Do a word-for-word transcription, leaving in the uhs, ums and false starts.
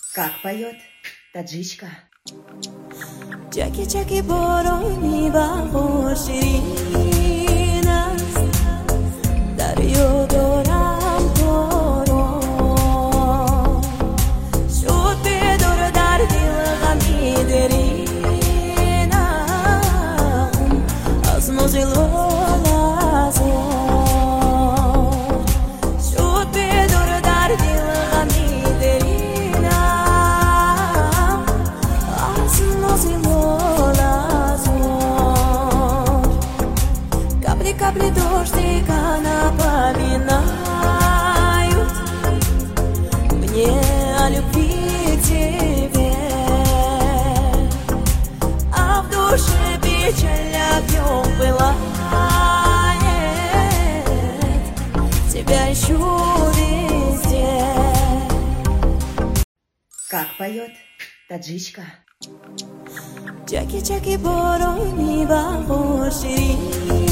Как поет таджичка. Чаки чаки борони бахо ширин аст дарё дорам торо шуд бедор дар дил ғами деринам аз мозило лазор шуд бедор дар дил ғами деринам аз мозило. Капли дождика напоминают мне о любви к тебе, а в душе печаль огнем пылает, тебя ищу везде. Как поет таджичка. Чаки чаки борони бахо ширин